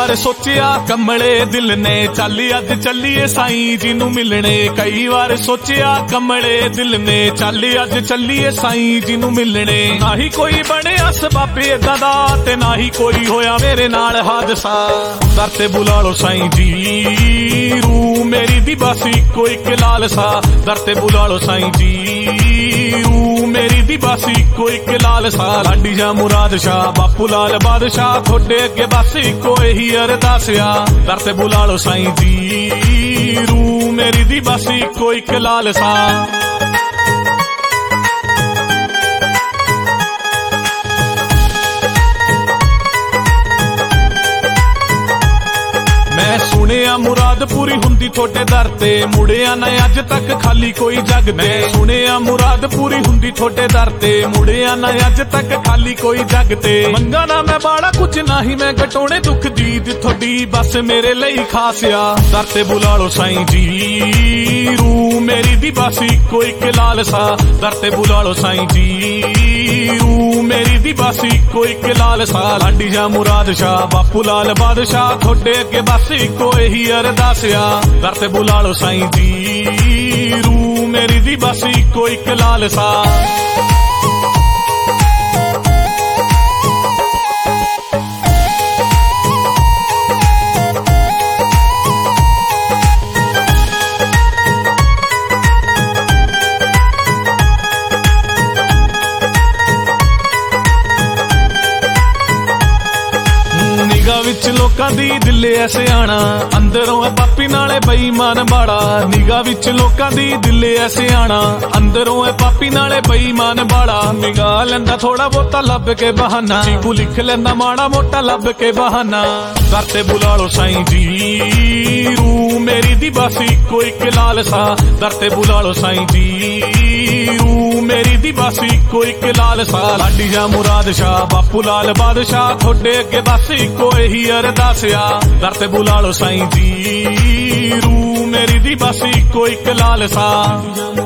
ਵਾਰ ਸੋਚਿਆ ਕਮਲੇ ਦਿਲ ਨੇ ਚੱਲ ਅੱਜ ਚੱਲੀਏ ਸਾਈਂ ਜੀ ਨੂੰ ਮਿਲਣੇ। ਕਈ ਵਾਰ ਸੋਚਿਆ ਕਮਲੇ ਦਿਲ ਨੇ ਚੱਲ ਅੱਜ ਚੱਲੀਏ ਸਾਈਂ ਜੀ ਨੂੰ ਮਿਲਣੇ। ਨਾ ਹੀ ਕੋਈ ਬਣਿਆ ਸਬੱਬ ਏਦਾਂ ਦਾ ਤੇ ਨਾ ਹੀ ਕੋਈ ਹੋਇਆ ਮੇਰੇ ਨਾਲ ਹਾਦਸਾ। ਦਰ ਤੇ ਬੁਲਾ ਲੋ ਸਾਈਂ ਜੀ ਰੂ ਮੇਰੀ ਦੀ ਬਸ ਇੱਕੋ ਇੱਕ ਲਾਲਸਾ। ਦਰ ਤੇ ਬੁਲਾ ਲੋ ਸਾਈਂ ਜੀ ਰੂ ਮੇਰੀ ਦੀ ਬਸ ਇੱਕੋ ਇੱਕ ਲਾਲਸਾ। ਲਾਡੀ ਜਾਂ ਮੁਰਾਦ ਸ਼ਾਹ ਬਾਪੂ ਲਾਲ ਬਾਦਸ਼ਾਹ ਤੁਹਾਡੇ ਅੱਗੇ ਬਸ ਇੱਕੋ ਇਹੀ ਅਰਦਾਸ ਆ। ਦਰ ਤੇ ਬੁਲਾ ਲੋ ਸਾਈਂ ਜੀ ਰੂ ਮੇਰੀ ਦੀ ਬਸ ਇੱਕੋ ਇੱਕ ਲਾਲਸਾ। ਮੈਂ ਸੁਣਿਆ ਮੁਰਾਦ ਪੂਰੀ ਹੁੰਦੀ ਤੁਹਾਡੇ ਦਰ ਤੇ ਮੁੜਿਆ ਨਾ ਅੱਜ ਤੱਕ ਖਾਲੀ ਕੋਈ ਜੱਗ ਤੇ। ਮੈਂ ਸੁਣਿਆ ਮੁਰਾਦ ਪੂਰੀ ਹੁੰਦੀ ਤੁਹਾਡੇ ਦਰ ਤੇ ਮੁੜਿਆ ਨਾ ਅੱਜ ਤੱਕ ਖਾਲੀ ਕੋਈ ਜੱਗ ਤੇ। ਮੰਗਾ ਨਾ ਮੈਂ ਬਾੜਾ ਕੁਝ ਨਾ ਹੀ ਮੈਂ ਘਟਾਉਣੇ ਦੁੱਖ ਦੀ ਤੁਹਾਡੀ ਬਸ ਮੇਰੇ ਲਈ ਖਾਸ ਆ। ਦਰ ਤੇ ਬੁਲਾ ਲੋ ਸਾਈਂ ਜੀ ਰੂ ਮੇਰੀ ਦੀ ਬਸ ਇੱਕੋ ਇੱਕ ਲਾਲਸਾ। ਦਰ ਤੇ ਬੁਲਾ ਲੋ ਸਾਈਂ ਜੀ ਰੂ ਮੇਰੀ ਦੀ ਬਸ ਇੱਕੋ ਇੱਕ ਲਾਲਸਾ। ਲਾਡੀ ਜਾਂ ਮੁਰਾਦ ਸ਼ਾਹ ਬਾਪੂ ਲਾਲ ਬਾਦਸ਼ਾਹ ਤੁਹਾਡੇ ਅੱਗੇ ਬਸ ਇੱਕੋ ਇਹੀ ਅਰਦਾਸ ਆ। ਦਰ ਤੇ ਬੁਲਾ ਲੋ ਸਾਈਂ ਜੀ ਰੂ ਮੇਰੀ ਦੀ ਬਸ ਇੱਕੋ ਇੱਕ ਲਾਲਸਾ। ਨਿਗਾਹ ਵਿੱਚ ਲੋਕਾਂ ਦੀ ਦਿਲ ਐ ਸਿਆਣਾ ਅੰਦਰੋਂ ਐ ਪਾਪੀ ਨਾਲੇ ਬੇਈਮਾਨ ਬਾੜਾ। ਨਿਗਾਹ ਵਿੱਚ ਲੋਕਾਂ ਦੀ ਦਿਲ ਐ ਸਿਆਣਾ ਅੰਦਰੋਂ ਐ ਪਾਪੀ ਨਾਲੇ ਬੇਈਮਾਨ ਬਾੜਾ। ਨਿਗਾਹ ਲੈਂਦਾ ਥੋੜਾ ਬਹੁਤਾ ਲੱਭ ਕੇ ਬਹਾਨਾ ਚੀਕੂ ਲਿਖ ਲੈਂਦਾ ਮਾੜਾ ਮੋਟਾ ਲੱਭ ਕੇ ਬਹਾਨਾ। ਦਰ ਤੇ ਬੁਲਾ ਲੋ ਸਾਈਂ ਜੀ ਰੂ ਮੇਰੀ ਦੀ ਬਸ ਇੱਕੋ ਇੱਕ ਲਾਲਸਾ। ਦਰ ਤੇ ਬੁਲਾ ਲੋ ਸਾਈਂ ਜੀ ਰੂ ਮੇਰੀ ਦੀ ਬਸ ਇੱਕੋ ਇੱਕ ਲਾਲਸਾ। ਲਾਡੀ ਜਾਂ ਮੁਰਾਦ ਸ਼ਾਹ ਬਾਪੂ ਲਾਲ ਬਾਦਸ਼ਾਹ ਤੁਹਾਡੇ ਅੱਗੇ ਬਸ ਇੱਕੋ ਇਹੀ ਅਰਦਾਸ ਆ। ਦਰ ਤੇ ਬੁਲਾ ਲੋ ਸਾਈਂ ਜੀ ਰੂ ਮੇਰੀ ਦੀ ਬਸ ਇੱਕੋ ਇੱਕ ਲਾਲਸਾ।